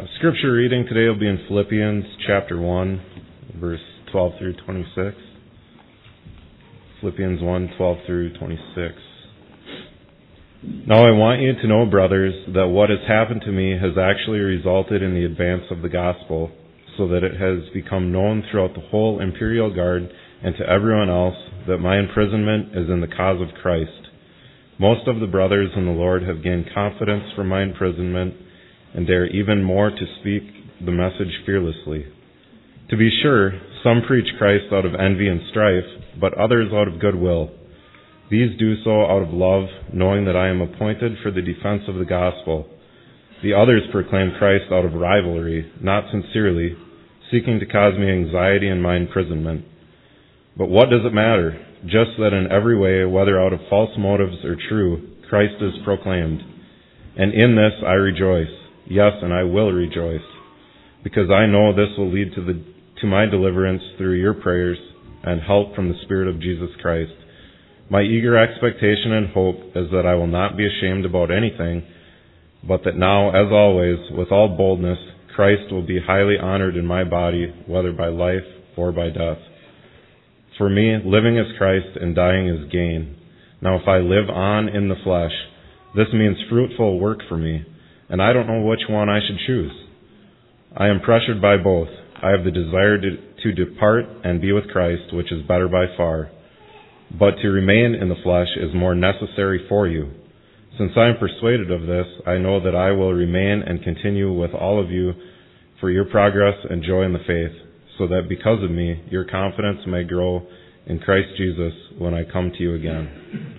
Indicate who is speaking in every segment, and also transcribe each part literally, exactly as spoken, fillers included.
Speaker 1: Uh, scripture reading today will be in Philippians chapter one, verse twelve through twenty-six. Philippians one, twelve through twenty-six. Now I want you to know, brothers, that what has happened to me has actually resulted in the advance of the gospel, so that it has become known throughout the whole imperial guard and to everyone else that my imprisonment is in the cause of Christ. Most of the brothers in the Lord have gained confidence from my imprisonment and dare even more to speak the message fearlessly. To be sure, some preach Christ out of envy and strife, but others out of goodwill. These do so out of love, knowing that I am appointed for the defense of the gospel. The others proclaim Christ out of rivalry, not sincerely, seeking to cause me anxiety in my imprisonment. But what does it matter? Just that in every way, whether out of false motives or true, Christ is proclaimed. And in this I rejoice. Yes, and I will rejoice, because I know this will lead to the to my deliverance through your prayers and help from the Spirit of Jesus Christ. My eager expectation and hope is that I will not be ashamed about anything, but that now, as always, with all boldness, Christ will be highly honored in my body, whether by life or by death. For me, living is Christ and dying is gain. Now if I live on in the flesh, this means fruitful work for me, and I don't know which one I should choose. I am pressured by both. I have the desire to, to depart and be with Christ, which is better by far. But to remain in the flesh is more necessary for you. Since I am persuaded of this, I know that I will remain and continue with all of you for your progress and joy in the faith, so that because of me, your confidence may grow in Christ Jesus when I come to you again.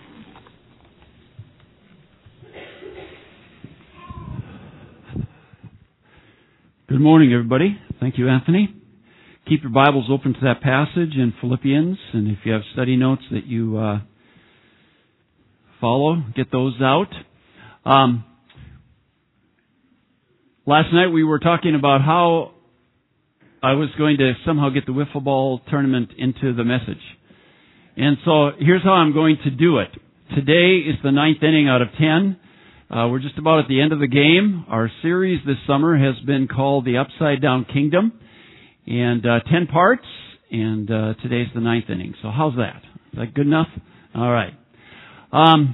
Speaker 2: Good morning, everybody. Thank you, Anthony. Keep your Bibles open to that passage in Philippians, and if you have study notes that you uh, follow, get those out. Um, last night we were talking about how I was going to somehow get the wiffle ball tournament into the message. And so here's how I'm going to do it. Today is the ninth inning out of ten. Uh, we're just about at the end of the game. Our series this summer has been called The Upside Down Kingdom, and uh, ten parts, and uh, today's the ninth inning. So how's that? Is that good enough? All right. Um,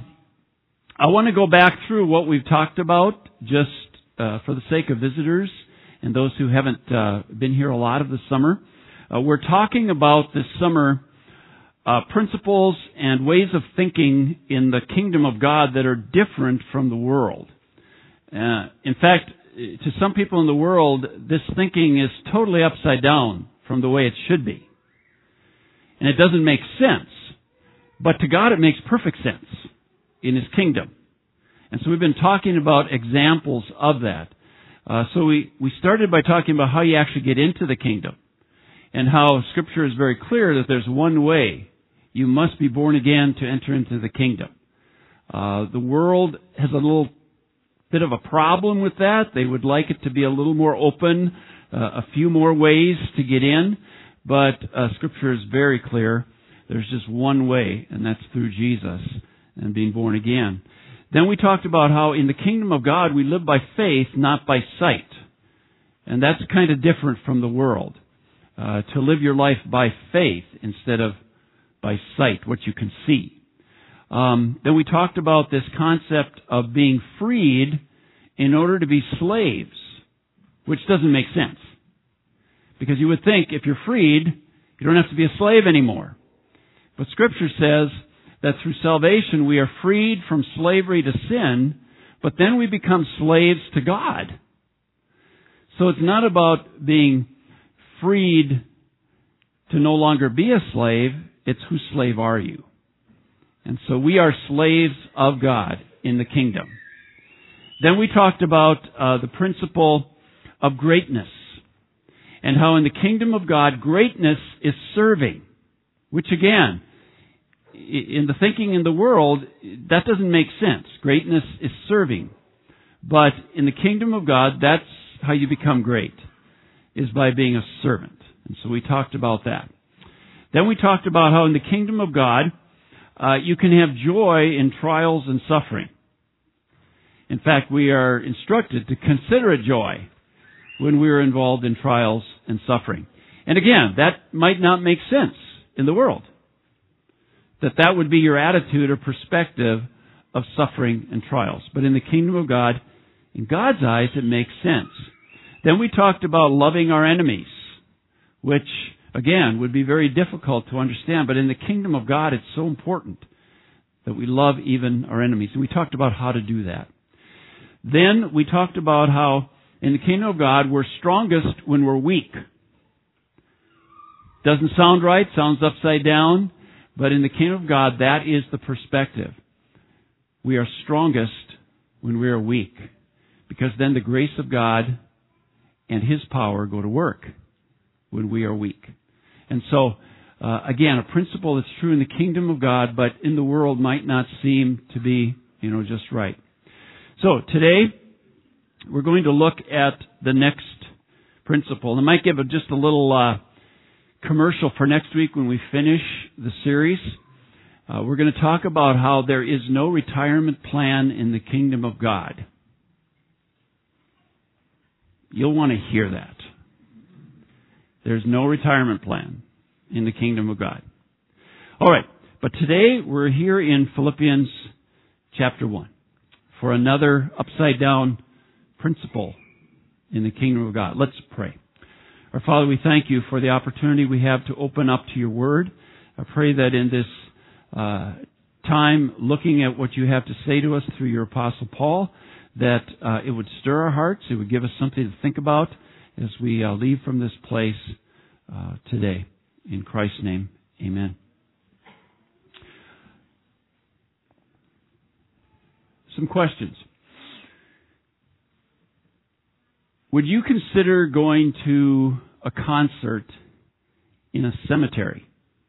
Speaker 2: I want to go back through what we've talked about just uh, for the sake of visitors and those who haven't uh, been here a lot of the summer. Uh, we're talking about this summer Uh, principles and ways of thinking in the kingdom of God that are different from the world. Uh, in fact, to some people in the world, this thinking is totally upside down from the way it should be. And it doesn't make sense. But to God, it makes perfect sense in His kingdom. And so we've been talking about examples of that. Uh, so we, we started by talking about how you actually get into the kingdom, and how Scripture is very clear that there's one way. You must be born again to enter into the kingdom. Uh, the world has a little bit of a problem with that. They would like it to be a little more open, uh, a few more ways to get in, but uh, Scripture is very clear. There's just one way, and that's through Jesus and being born again. Then we talked about how in the kingdom of God we live by faith, not by sight. And that's kind of different from the world. Uh, to live your life by faith instead of by sight, what you can see. Um, then we talked about this concept of being freed in order to be slaves, which doesn't make sense. Because you would think if you're freed, you don't have to be a slave anymore. But Scripture says that through salvation we are freed from slavery to sin, but then we become slaves to God. So it's not about being freed to no longer be a slave. It's whose slave are you? And so we are slaves of God in the kingdom. Then we talked about uh, the principle of greatness, and how in the kingdom of God, greatness is serving, which again, in the thinking in the world, that doesn't make sense. Greatness is serving. But in the kingdom of God, that's how you become great, is by being a servant. And so we talked about that. Then we talked about how in the kingdom of God, uh, you can have joy in trials and suffering. In fact, we are instructed to consider it joy when we are involved in trials and suffering. And again, that might not make sense in the world. That that would be your attitude or perspective of suffering and trials. But in the kingdom of God, in God's eyes, it makes sense. Then we talked about loving our enemies, which, again, would be very difficult to understand. But in the kingdom of God, it's so important that we love even our enemies. And we talked about how to do that. Then we talked about how in the kingdom of God, we're strongest when we're weak. Doesn't sound right, sounds upside down, but in the kingdom of God, that is the perspective. We are strongest when we are weak, because then the grace of God and His power go to work when we are weak. And so, uh, again, a principle that's true in the kingdom of God, but in the world might not seem to be, you know, just right. So today, we're going to look at the next principle. And I might give a, just a little uh, commercial for next week when we finish the series. Uh, we're going to talk about how there is no retirement plan in the kingdom of God. You'll want to hear that. There's no retirement plan in the kingdom of God. All right, but today we're here in Philippians chapter one for another upside-down principle in the kingdom of God. Let's pray. Our Father, we thank You for the opportunity we have to open up to Your Word. I pray that in this uh, time, looking at what You have to say to us through Your Apostle Paul, that uh, it would stir our hearts, it would give us something to think about as we uh, leave from this place uh, today. In Christ's name, amen. Some questions. Would you consider going to a concert in a cemetery?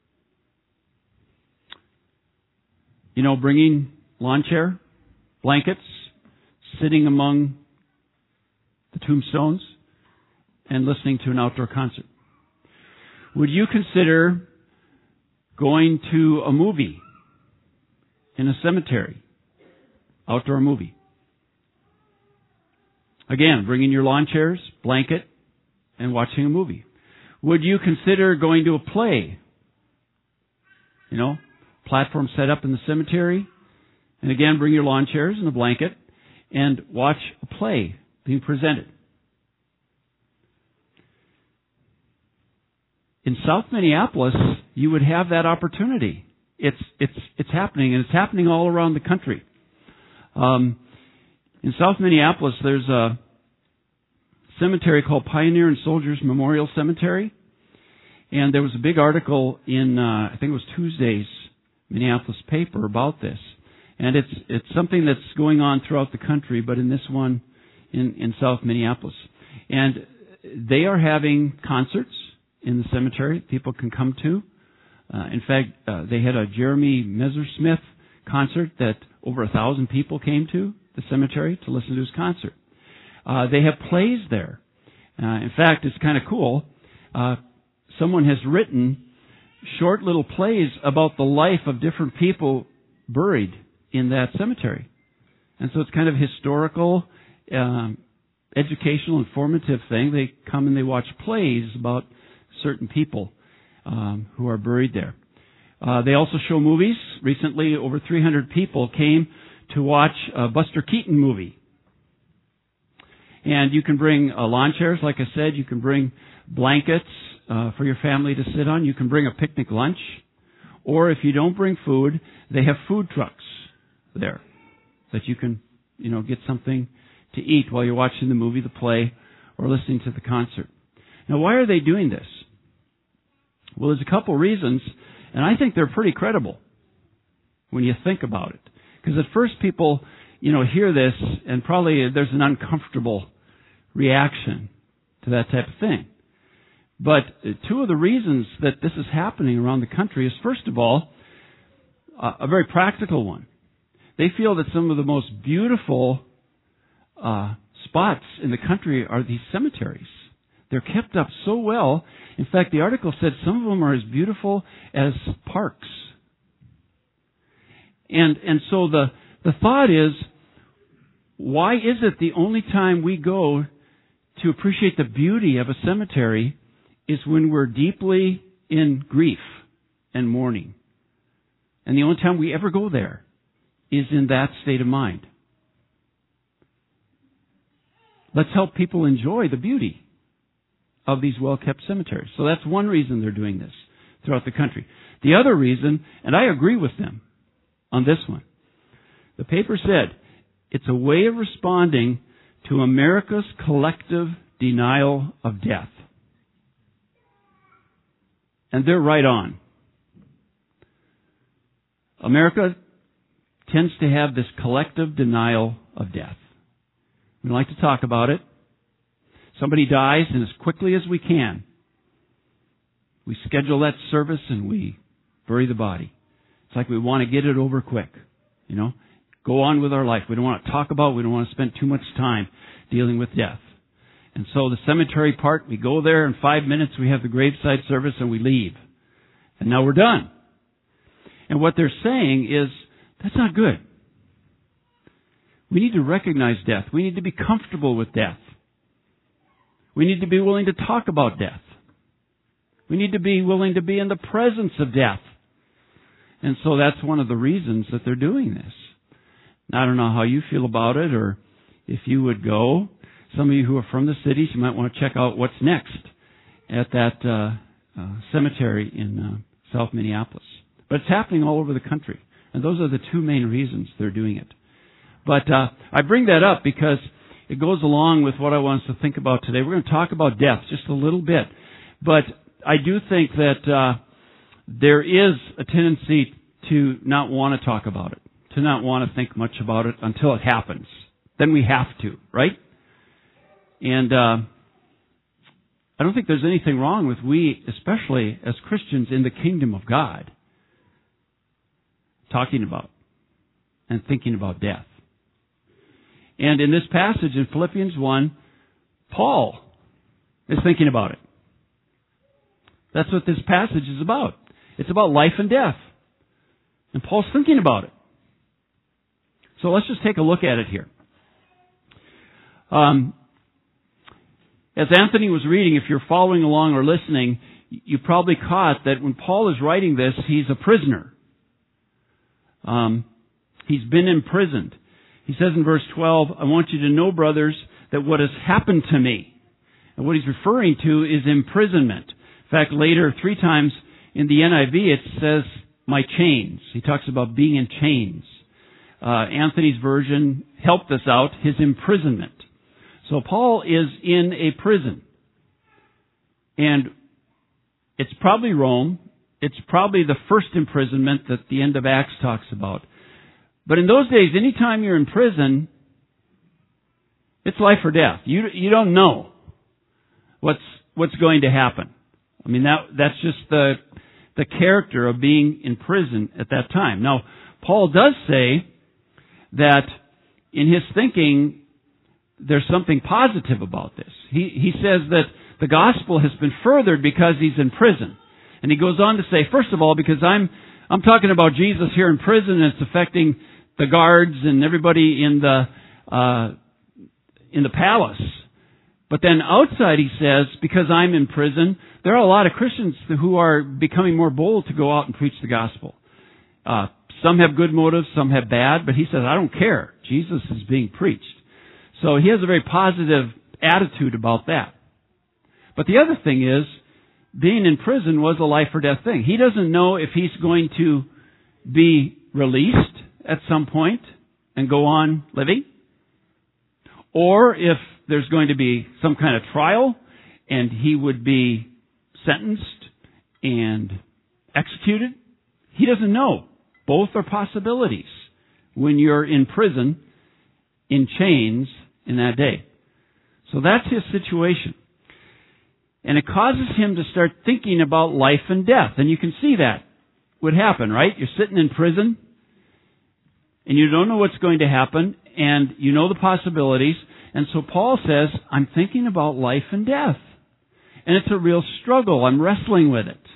Speaker 2: You know, bringing lawn chair, blankets, sitting among the tombstones, and listening to an outdoor concert. Would you consider going to a movie in a cemetery, outdoor movie? Again, bringing your lawn chairs, blanket, and watching a movie. Would you consider going to a play? You know, platform set up in the cemetery, and again, bring your lawn chairs and a blanket, and watch a play being presented. In South Minneapolis, you would have that opportunity. It's it's it's happening, and it's happening all around the country. Um, in South Minneapolis, there's a cemetery called Pioneer and Soldiers Memorial Cemetery, and there was a big article in uh, I think it was Tuesday's Minneapolis paper about this, and it's it's something that's going on throughout the country, but in this one in in South Minneapolis, and they are having concerts in the cemetery people can come to. Uh, in fact, uh, they had a Jeremy Messersmith concert that over a thousand people came to the cemetery to listen to his concert. Uh, they have plays there. Uh, in fact, it's kind of cool. Uh, someone has written short little plays about the life of different people buried in that cemetery. And so it's kind of historical, um, educational, informative thing. They come and they watch plays about certain people um, who are buried there. Uh, they also show movies. Recently, over three hundred people came to watch a Buster Keaton movie. And you can bring uh, lawn chairs, like I said. You can bring blankets uh, for your family to sit on. You can bring a picnic lunch. Or if you don't bring food, they have food trucks there that you can, you know, get something to eat while you're watching the movie, the play, or listening to the concert. Now, why are they doing this? Well, there's a couple reasons, and I think they're pretty credible when you think about it. Because at first people, you know, hear this, and probably there's an uncomfortable reaction to that type of thing. But two of the reasons that this is happening around the country is, first of all, a very practical one. They feel that some of the most beautiful uh, spots in the country are these cemeteries. They're kept up so well. In fact, the article said some of them are as beautiful as parks. And and so the, the thought is, why is it the only time we go to appreciate the beauty of a cemetery is when we're deeply in grief and mourning. And the only time we ever go there is in that state of mind. Let's help people enjoy the beauty of these well-kept cemeteries. So that's one reason they're doing this throughout the country. The other reason, and I agree with them on this one, the paper said it's a way of responding to America's collective denial of death. And they're right on. America tends to have this collective denial of death. We like to talk about it. Somebody dies, and as quickly as we can, we schedule that service and we bury the body. It's like we want to get it over quick, you know, go on with our life. We don't want to talk about it. We don't want to spend too much time dealing with death. And so the cemetery part, we go there in five minutes, we have the graveside service, and we leave. And now we're done. And what they're saying is, that's not good. We need to recognize death. We need to be comfortable with death. We need to be willing to talk about death. We need to be willing to be in the presence of death. And so that's one of the reasons that they're doing this. Now, I don't know how you feel about it, or if you would go. Some of you who are from the cities, you might want to check out what's next at that uh, uh, cemetery in uh, South Minneapolis. But it's happening all over the country. And those are the two main reasons they're doing it. But uh, I bring that up because it goes along with what I want us to think about today. We're going to talk about death just a little bit. But I do think that uh, there is a tendency to not want to talk about it, to not want to think much about it until it happens. Then we have to, right? And uh, I don't think there's anything wrong with we, especially as Christians in the kingdom of God, talking about and thinking about death. And in this passage in Philippians one, Paul is thinking about it. That's what this passage is about. It's about life and death. And Paul's thinking about it. So let's just take a look at it here. Um, as Anthony was reading, if you're following along or listening, you probably caught that when Paul is writing this, he's a prisoner. Um, he's been imprisoned. He says in verse twelve, I want you to know, brothers, that what has happened to me, and what he's referring to is imprisonment. In fact, later, three times in the N I V, it says, my chains. He talks about being in chains. Uh, Anthony's version helped us out, his imprisonment. So Paul is in a prison. And it's probably Rome. It's probably the first imprisonment that the end of Acts talks about. But in those days, anytime you're in prison, it's life or death. You you don't know what's what's going to happen. I mean, that that's just the the character of being in prison at that time. Now, Paul does say that in his thinking, there's something positive about this. He he says that the gospel has been furthered because he's in prison. And he goes on to say, first of all, because I'm I'm talking about Jesus here in prison, and it's affecting the guards and everybody in the uh, in the palace. But then outside, he says, because I'm in prison, there are a lot of Christians who are becoming more bold to go out and preach the gospel. Uh, some have good motives, some have bad, but he says, I don't care. Jesus is being preached. So he has a very positive attitude about that. But the other thing is, being in prison was a life or death thing. He doesn't know if he's going to be released at some point and go on living, or if there's going to be some kind of trial and he would be sentenced and executed. He doesn't know. Both are possibilities when you're in prison, in chains, in that day. So that's his situation. And it causes him to start thinking about life and death. And you can see that would happen, right? You're sitting in prison, and you don't know what's going to happen, and you know the possibilities. And so Paul says, I'm thinking about life and death. And it's a real struggle. I'm wrestling with it.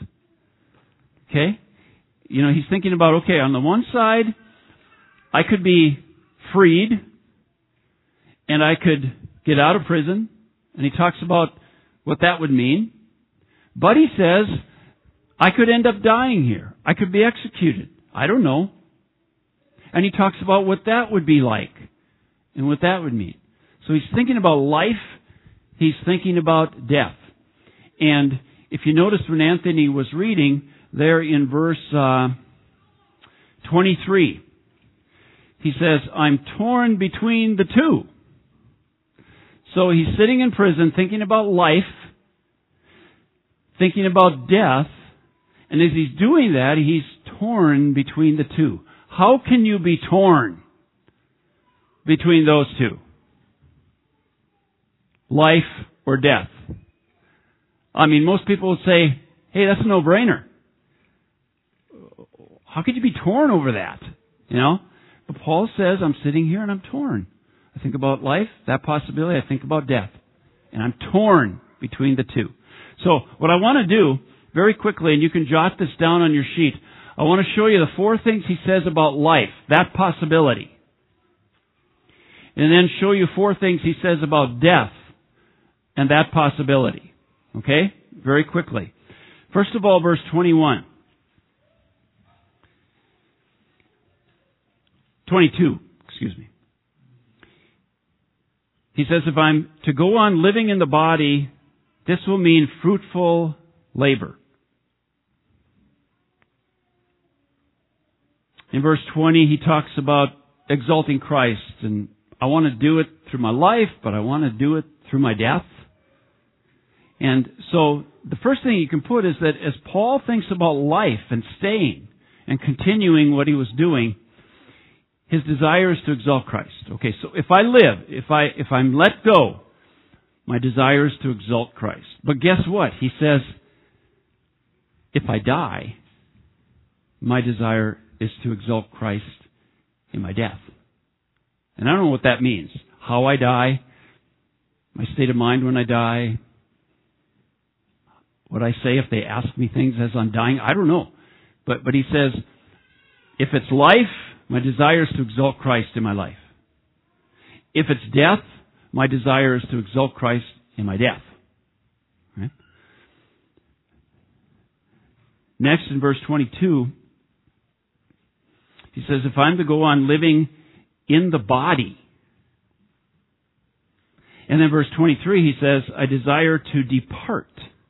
Speaker 2: Okay? You know, he's thinking about, okay, on the one side, I could be freed, and I could get out of prison And he talks about what that would mean. But he says, I could end up dying here. I could be executed. I don't know. And he talks about what that would be like and what that would mean. So he's thinking about life. He's thinking about death. And if you notice when Anthony was reading there in verse uh, twenty-three, he says, I'm torn between the two. So he's sitting in prison thinking about life, thinking about death, and as he's doing that, he's torn between the two. How can you be torn between those two? Life or death? I mean, most people would say, hey, that's a no-brainer. How could you be torn over that? You know? But Paul says, I'm sitting here and I'm torn. I think about life, that possibility. I think about death. And I'm torn between the two. So what I want to do, very quickly, and you can jot this down on your sheet, I want to show you the four things he says about life, that possibility. And then show you four things he says about death and that possibility. Okay? Very quickly. First of all, verse twenty-one. twenty-two, excuse me. He says, if I'm to go on living in the body, this will mean fruitful labor. In verse twenty, he talks about exalting Christ, and I want to do it through my life, but I want to do it through my death. And so the first thing you can put is that as Paul thinks about life and staying and continuing what he was doing, his desire is to exalt Christ. Okay, so if I live, if I if I'm let go, my desire is to exalt Christ. But guess what? He says, if I die, my desire is to exalt Christ in my death. And I don't know what that means. How I die, my state of mind when I die, what I say if they ask me things as I'm dying, I don't know. But but he says, if it's life, my desire is to exalt Christ in my life. If it's death, my desire is to exalt Christ in my death. Right? Next, in verse twenty-two, he says, if I'm to go on living in the body. And then verse twenty-three, he says, I desire to depart.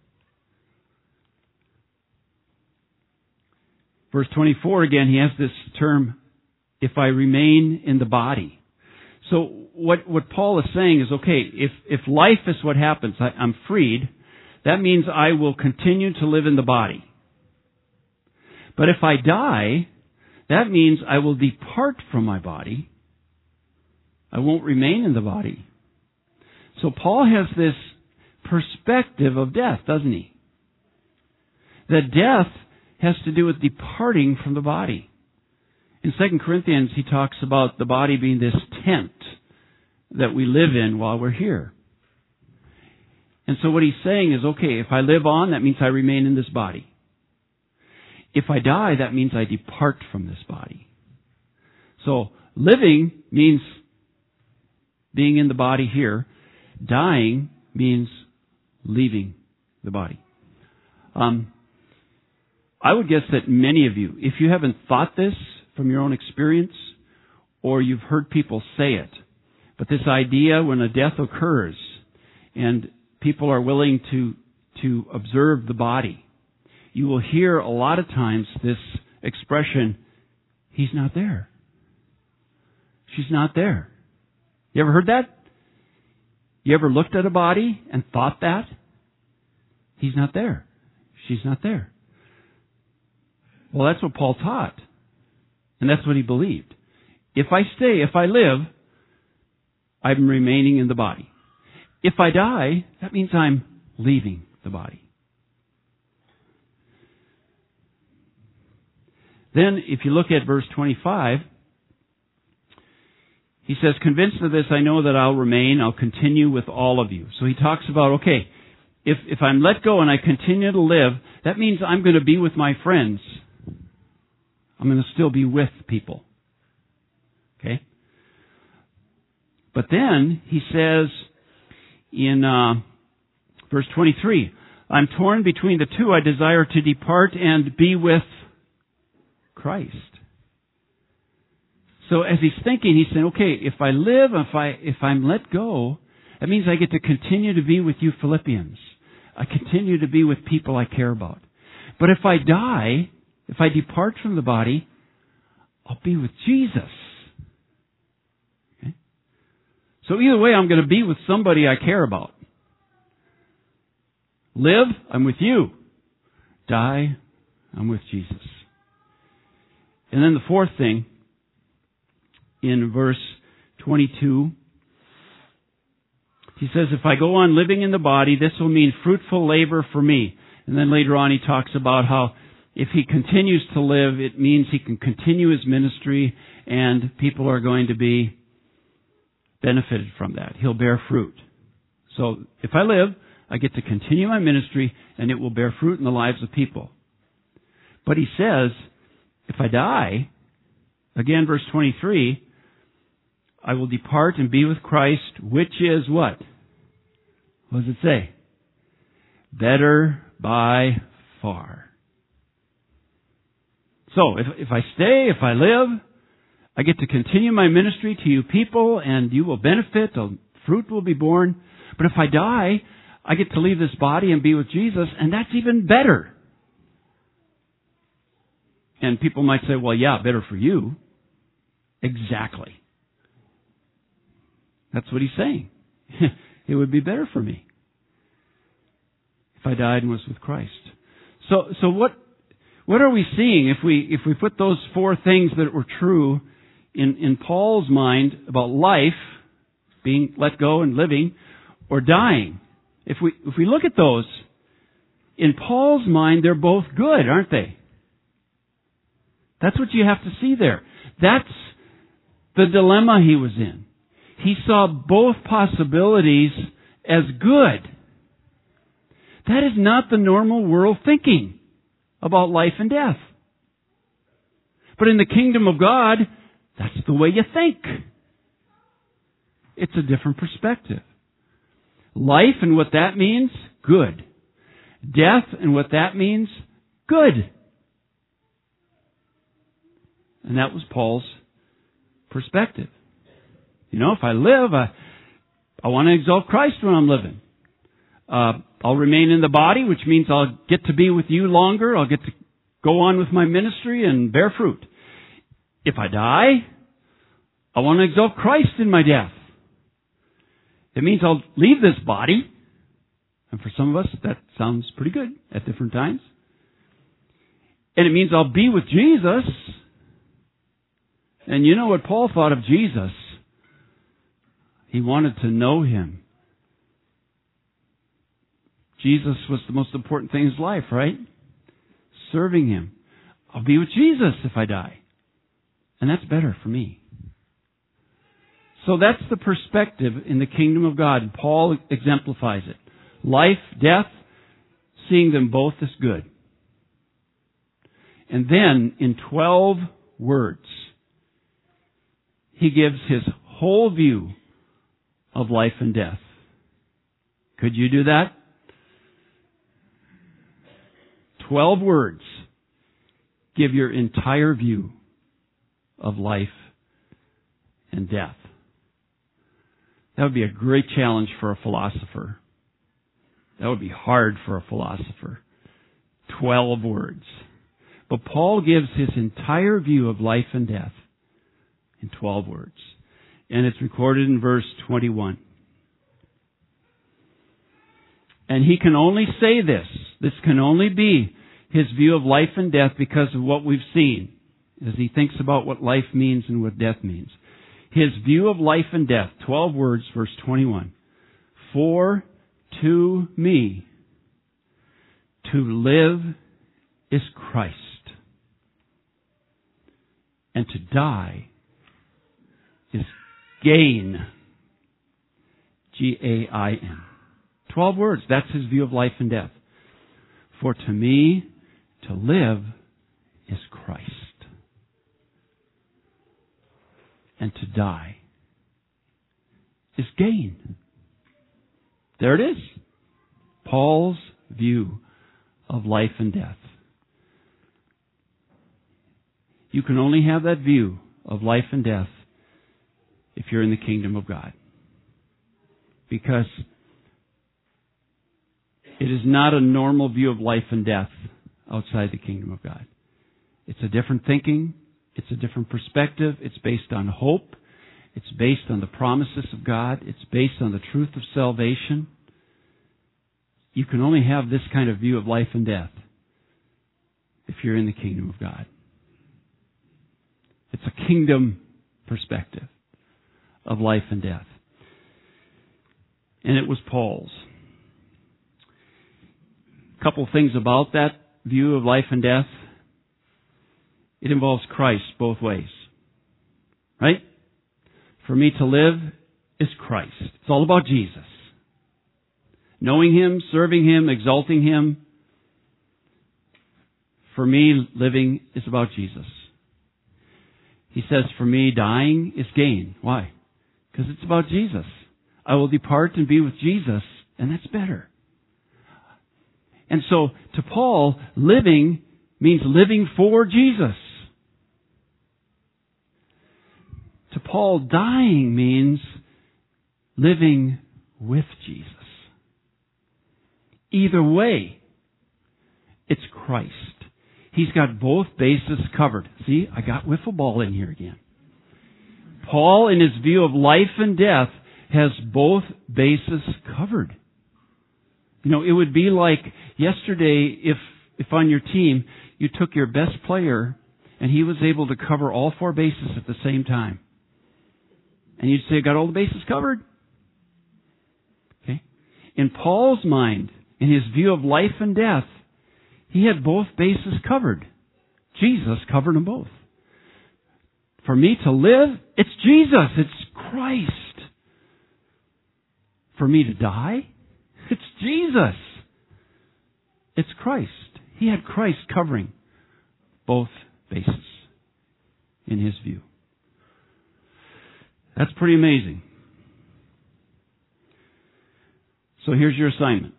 Speaker 2: Verse twenty-four, again, he has this term, if I remain in the body. So what, what Paul is saying is, okay, if, if life is what happens, I, I'm freed, that means I will continue to live in the body. But if I die, that means I will depart from my body. I won't remain in the body. So Paul has this perspective of death, doesn't he? That death has to do with departing from the body. In Second Corinthians, he talks about the body being this tent that we live in while we're here. And so what he's saying is, okay, if I live on, that means I remain in this body. If I die, that means I depart from this body. So living means being in the body here. Dying means leaving the body. Um, I would guess that many of you, if you haven't thought this from your own experience, or you've heard people say it, but this idea when a death occurs and people are willing to, to observe the body, you will hear a lot of times this expression, he's not there. She's not there. You ever heard that? You ever looked at a body and thought that? He's not there. She's not there. Well, that's what Paul taught. And that's what he believed. If I stay, if I live, I'm remaining in the body. If I die, that means I'm leaving the body. Then, if you look at verse twenty-five, he says, convinced of this, I know that I'll remain, I'll continue with all of you. So he talks about, okay, if, if I'm let go and I continue to live, that means I'm going to be with my friends. I'm going to still be with people. Okay? But then he says, in uh, verse twenty-three. I'm torn between the two. I desire to depart and be with Christ. So as he's thinking, he's saying, okay, if I live, if I if I'm let go, that means I get to continue to be with you Philippians. I continue to be with people I care about. But if I die, if I depart from the body, I'll be with Jesus. Okay? So either way, I'm going to be with somebody I care about. Live, I'm with you. Die, I'm with Jesus. And then the fourth thing, in verse twenty-two, he says, if I go on living in the body, this will mean fruitful labor for me. And then later on he talks about how if he continues to live, it means he can continue his ministry and people are going to be benefited from that. He'll bear fruit. So if I live, I get to continue my ministry and it will bear fruit in the lives of people. But he says, if I die, again verse twenty-three, I will depart and be with Christ, which is what? What does it say? Better by far. So, if, if I stay, if I live, I get to continue my ministry to you people, and you will benefit, the fruit will be born. But if I die, I get to leave this body and be with Jesus, and that's even better. And people might say, well, yeah, better for you. Exactly. That's what he's saying. It would be better for me if I died and was with Christ. So, so what, what are we seeing if we, if we put those four things that were true in, in Paul's mind about life, being let go and living, or dying? If we, if we look at those, in Paul's mind, they're both good, aren't they? That's what you have to see there. That's the dilemma he was in. He saw both possibilities as good. That is not the normal world thinking about life and death. But in the kingdom of God, that's the way you think. It's a different perspective. Life and what that means, good. Death and what that means, good. And that was Paul's perspective. You know, if I live, I, I want to exalt Christ when I'm living. Uh, I'll remain in the body, which means I'll get to be with you longer. I'll get to go on with my ministry and bear fruit. If I die, I want to exalt Christ in my death. It means I'll leave this body. And for some of us, that sounds pretty good at different times. And it means I'll be with Jesus. And you know what Paul thought of Jesus? He wanted to know Him. Jesus was the most important thing in his life, right? Serving Him. I'll be with Jesus if I die. And that's better for me. So that's the perspective in the kingdom of God. And Paul exemplifies it. Life, death, seeing them both as good. And then, in twelve words, he gives his whole view of life and death. Could you do that? Twelve words give your entire view of life and death. That would be a great challenge for a philosopher. That would be hard for a philosopher. Twelve words. But Paul gives his entire view of life and death in twelve words. And it's recorded in verse twenty-one. And he can only say this. This can only be his view of life and death because of what we've seen as he thinks about what life means and what death means. His view of life and death, twelve words, verse twenty-one. For to me, to live is Christ, and to die is gain. G A I N. Twelve words. That's his view of life and death. For to me, to live is Christ. And to die is gain. There it is. Paul's view of life and death. You can only have that view of life and death if you're in the kingdom of God. Because it is not a normal view of life and death outside the kingdom of God. It's a different thinking. It's a different perspective. It's based on hope. It's based on the promises of God. It's based on the truth of salvation. You can only have this kind of view of life and death if you're in the kingdom of God. It's a kingdom perspective of life and death. And it was Paul's. A couple of things about that view of life and death. It involves Christ both ways. Right? For me to live is Christ. It's all about Jesus. Knowing Him, serving Him, exalting Him. For me, living is about Jesus. He says, for me, dying is gain. Why? Because it's about Jesus. I will depart and be with Jesus, and that's better. And so, to Paul, living means living for Jesus. To Paul, dying means living with Jesus. Either way, it's Christ. He's got both bases covered. See, I got wiffle ball in here again. Paul, in his view of life and death, has both bases covered. You know, it would be like yesterday if, if on your team you took your best player and he was able to cover all four bases at the same time. And you'd say, I got all the bases covered. Okay? In Paul's mind, in his view of life and death, he had both bases covered. Jesus covered them both. For me to live, it's Jesus. It's Christ. For me to die, it's Jesus. It's Christ. He had Christ covering both bases in his view. That's pretty amazing. So here's your assignment.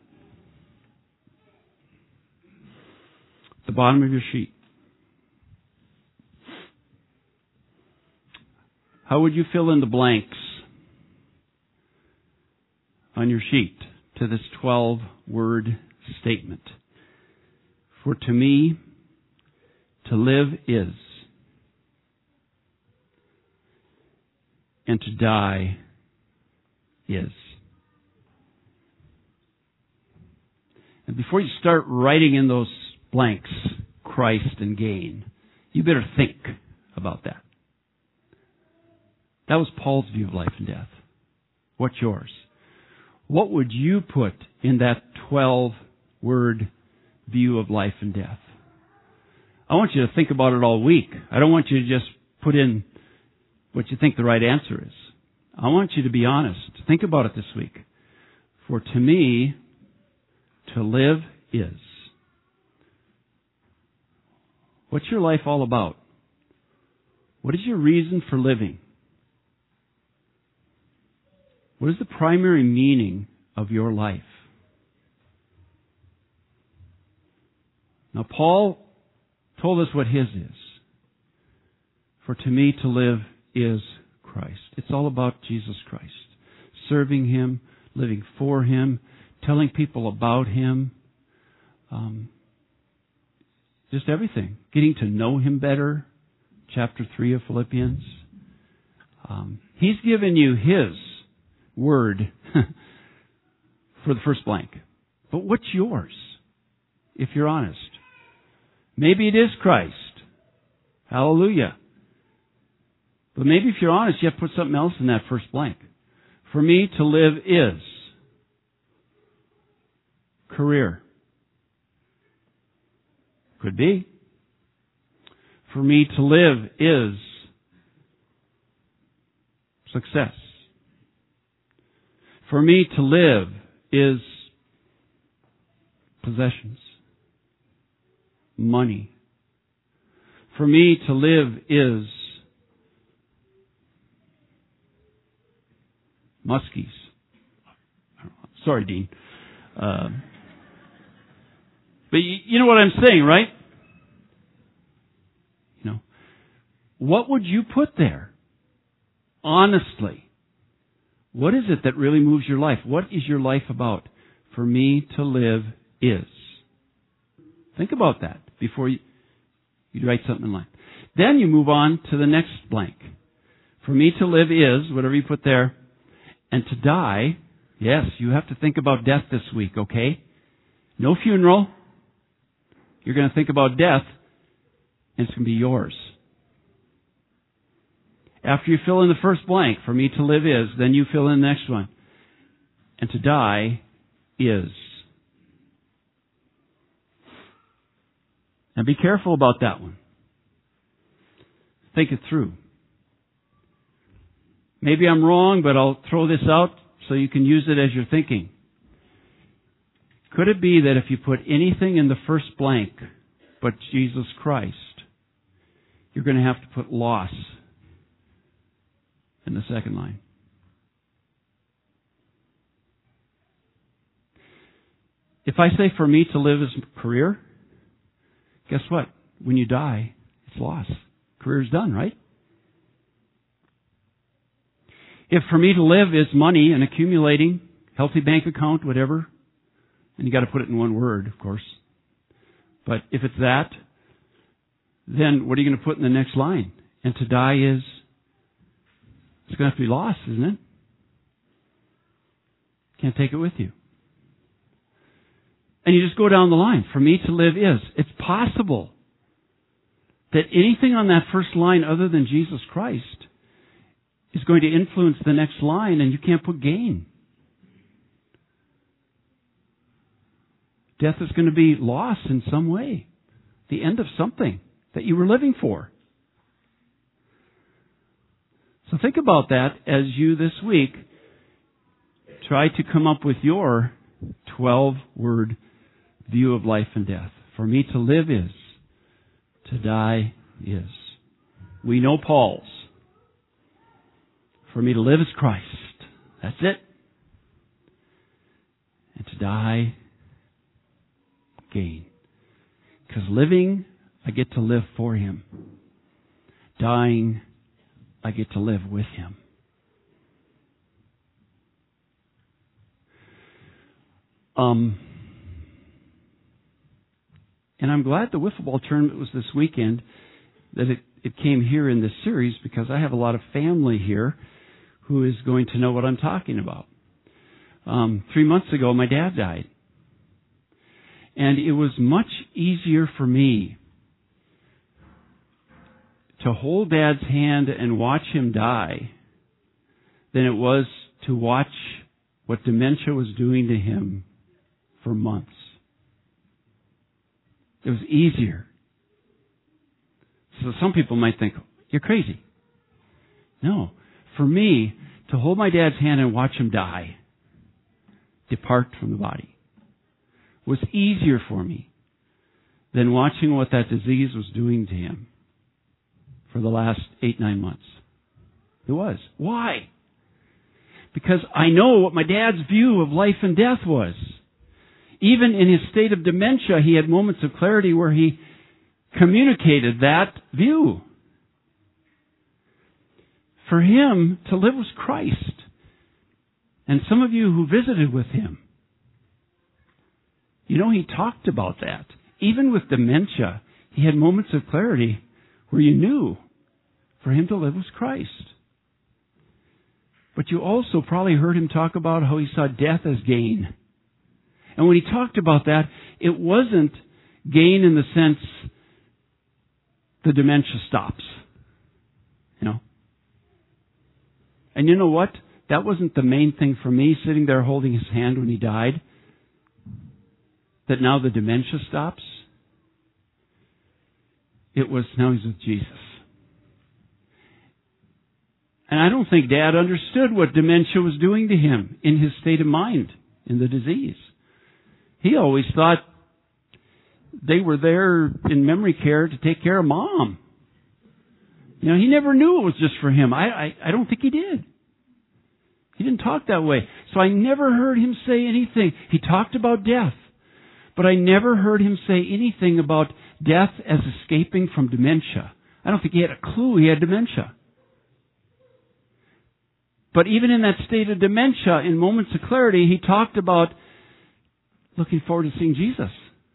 Speaker 2: At the bottom of your sheet. How would you fill in the blanks on your sheet to this twelve-word statement? For to me, to live is, and to die is. And before you start writing in those blanks, Christ and gain, you better think about that. That was Paul's view of life and death. What's yours? What would you put in that twelve-word view of life and death? I want you to think about it all week. I don't want you to just put in what you think the right answer is. I want you to be honest. Think about it this week. For to me, to live is. What's your life all about? What is your reason for living? What is the primary meaning of your life? Now, Paul told us what his is. For to me to live is Christ. It's all about Jesus Christ. Serving Him, living for Him, telling people about Him. Um, just everything. Getting to know Him better. Chapter three of Philippians. Um, he's given you His word for the first blank. But what's yours? If you're honest. Maybe it is Christ. Hallelujah. But maybe if you're honest, you have to put something else in that first blank. For me to live is career. Could be. For me to live is success. For me to live is possessions, money. For me to live is muskies. I don't know, Sorry, Dean. Uh, but you, you know what I'm saying, right? You know, what would you put there? Honestly. What is it that really moves your life? What is your life about? For me to live is. Think about that before you, you write something in line. Then you move on to the next blank. For me to live is, whatever you put there, and to die, yes, you have to think about death this week, okay? No funeral. You're going to think about death, and it's going to be yours. After you fill in the first blank, for me to live is, then you fill in the next one. And to die is. Now be careful about that one. Think it through. Maybe I'm wrong, but I'll throw this out so you can use it as you're thinking. Could it be that if you put anything in the first blank but Jesus Christ, you're going to have to put loss in the second line? If I say for me to live is career, guess what? When you die, it's loss. Career's done, right? If for me to live is money and accumulating, healthy bank account, whatever, and you got to put it in one word, of course. But if it's that, then what are you going to put in the next line? And to die is, it's going to have to be lost, isn't it? Can't take it with you. And you just go down the line. For me to live is. It's possible that anything on that first line other than Jesus Christ is going to influence the next line, and you can't put gain. Death is going to be loss in some way. The end of something that you were living for. So think about that as you this week try to come up with your twelve-word view of life and death. For me to live is, to die is. We know Paul's. For me to live is Christ. That's it. And to die, gain. Because living, I get to live for Him. Dying, I get to live with Him. Um, and I'm glad the wiffle ball tournament was this weekend, that it, it came here in this series, because I have a lot of family here who is going to know what I'm talking about. Um, three months ago, my dad died. And it was much easier for me to hold Dad's hand and watch him die than it was to watch what dementia was doing to him for months. It was easier. So some people might think, you're crazy. No. For me, to hold my dad's hand and watch him die, depart from the body, was easier for me than watching what that disease was doing to him for the last eight, nine months. It was. Why? Because I know what my dad's view of life and death was. Even in his state of dementia, he had moments of clarity where he communicated that view. For him, to live was Christ. And some of you who visited with him, you know, he talked about that. Even with dementia, he had moments of clarity where you knew for him to live was Christ. But you also probably heard him talk about how he saw death as gain. And when he talked about that, it wasn't gain in the sense the dementia stops. You know? And you know what? That wasn't the main thing for me, sitting there holding his hand when he died. That now the dementia stops. It was now he's with Jesus. And I don't think Dad understood what dementia was doing to him in his state of mind, in the disease. He always thought they were there in memory care to take care of Mom. You know, he never knew it was just for him. I, I, I don't think he did. He didn't talk that way. So I never heard him say anything. He talked about death, but I never heard him say anything about death as escaping from dementia. I don't think he had a clue he had dementia. But even in that state of dementia, in moments of clarity, he talked about looking forward to seeing Jesus.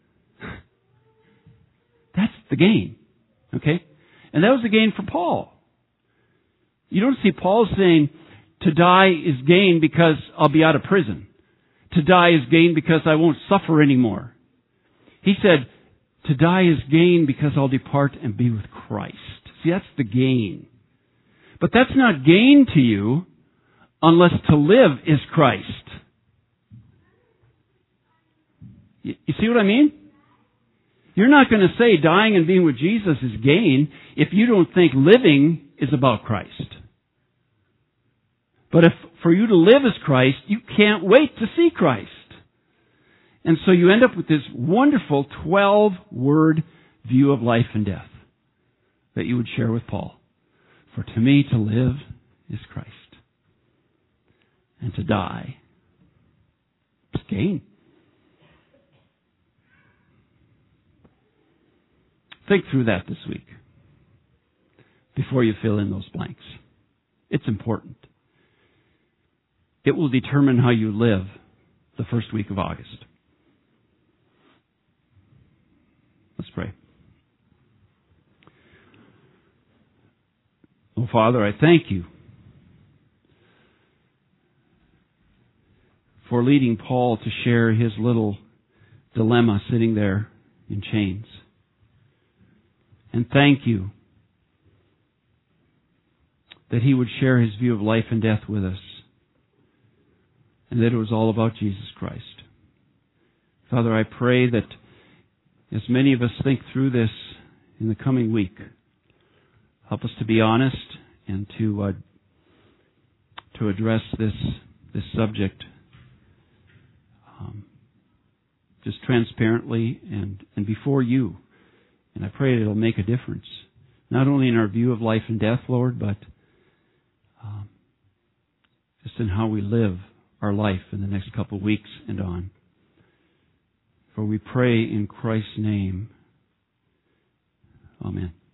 Speaker 2: That's the gain. Okay? And that was the gain for Paul. You don't see Paul saying, to die is gain because I'll be out of prison. To die is gain because I won't suffer anymore. He said, to die is gain because I'll depart and be with Christ. See, that's the gain. But that's not gain to you unless to live is Christ. You, you see what I mean? You're not going to say dying and being with Jesus is gain if you don't think living is about Christ. But if for you to live as Christ, you can't wait to see Christ. And so you end up with this wonderful twelve-word view of life and death that you would share with Paul. For to me to live is Christ. And to die is gain. Think through that this week before you fill in those blanks. It's important. It will determine how you live the first week of August. Let's pray. Oh, Father, I thank you for leading Paul to share his little dilemma sitting there in chains. And thank you that he would share his view of life and death with us, and that it was all about Jesus Christ. Father, I pray that as many of us think through this in the coming week, help us to be honest and to uh, to address this this subject um, just transparently and, and before you. And I pray it'll make a difference, not only in our view of life and death, Lord, but um, just in how we live our life in the next couple of weeks and on. For we pray in Christ's name. Amen.